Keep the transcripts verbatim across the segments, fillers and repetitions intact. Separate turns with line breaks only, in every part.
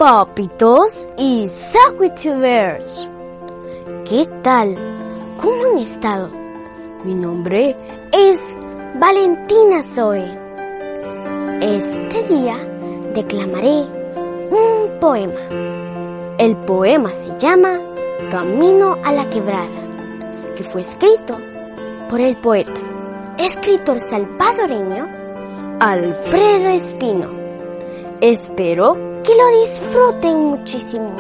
Papitos y Saquitubers. ¿Qué tal? ¿Cómo han estado? Mi nombre es Valentina Zoe. Este día declamaré un poema. El poema se llama Camino a la Quebrada, que fue escrito por el poeta, escritor salvadoreño Alfredo Espino. Espero que lo disfruten muchísimo.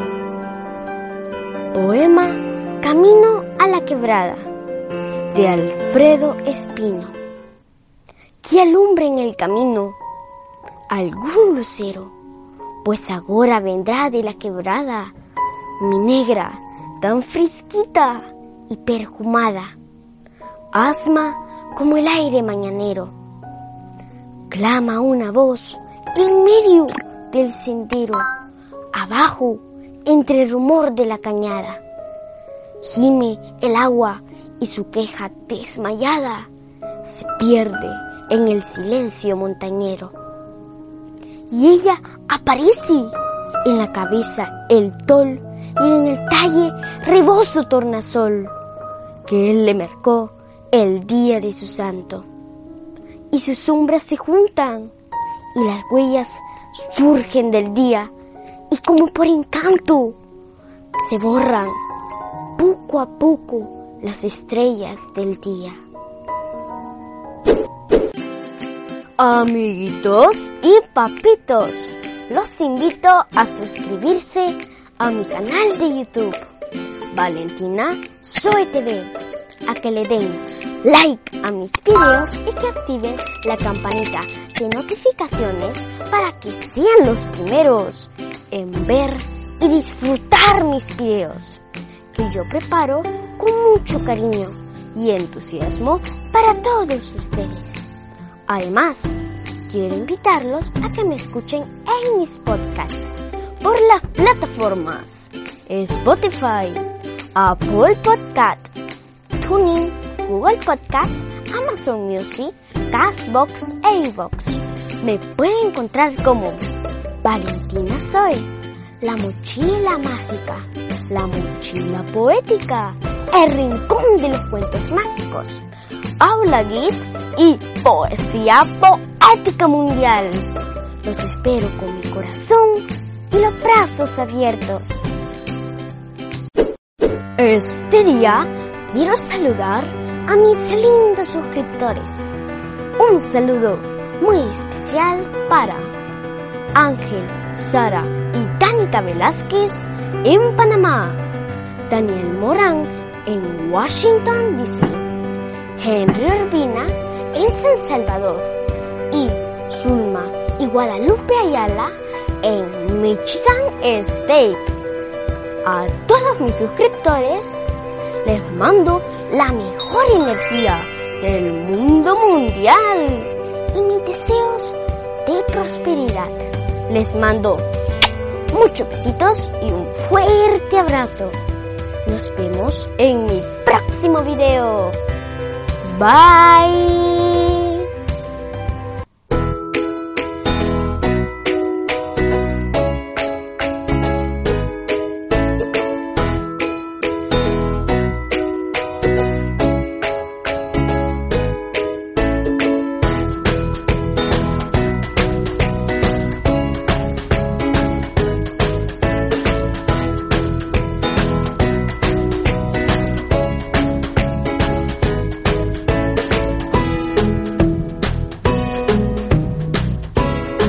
Poema Camino a la Quebrada, de Alfredo Espino. Que alumbre en el camino algún lucero, pues agora vendrá de la quebrada mi negra, tan fresquita y perfumada, asma como el aire mañanero. Clama una voz en medio del sendero, abajo entre el rumor de la cañada. Gime el agua y su queja desmayada se pierde en el silencio montañero. Y ella aparece en la cabeza el tol y en el talle reboso tornasol que él le marcó el día de su santo. Y sus sombras se juntan y las huellas surgen del día y como por encanto se borran poco a poco las estrellas del día. Amiguitos y papitos, los invito a suscribirse a mi canal de YouTube, Valentina Zoe T V, a que le den like a mis videos y que activen la campanita de notificaciones para que sean los primeros en ver y disfrutar mis videos, que yo preparo con mucho cariño y entusiasmo para todos ustedes. Además, quiero invitarlos a que me escuchen en mis podcasts por las plataformas Spotify, Apple Podcast, TuneIn, Google Podcast, Amazon Music, Castbox e iVoox. Me pueden encontrar como Valentina Zoe, la mochila mágica, la mochila poética, el rincón de los cuentos mágicos, Aula Geek y Poesía Poética Mundial. Los espero con mi corazón y los brazos abiertos. Este día quiero saludar a mis lindos suscriptores. Un saludo muy especial para Ángel, Sara y Danica Velázquez en Panamá, Daniel Morán en Washington, D C, Henry Urbina en San Salvador y Zulma y Guadalupe Ayala en Michigan State. A todos mis suscriptores les mando la mejor energía del mundo mundial y mis deseos de prosperidad. Les mando muchos besitos y un fuerte abrazo. Nos vemos en mi próximo video. Bye.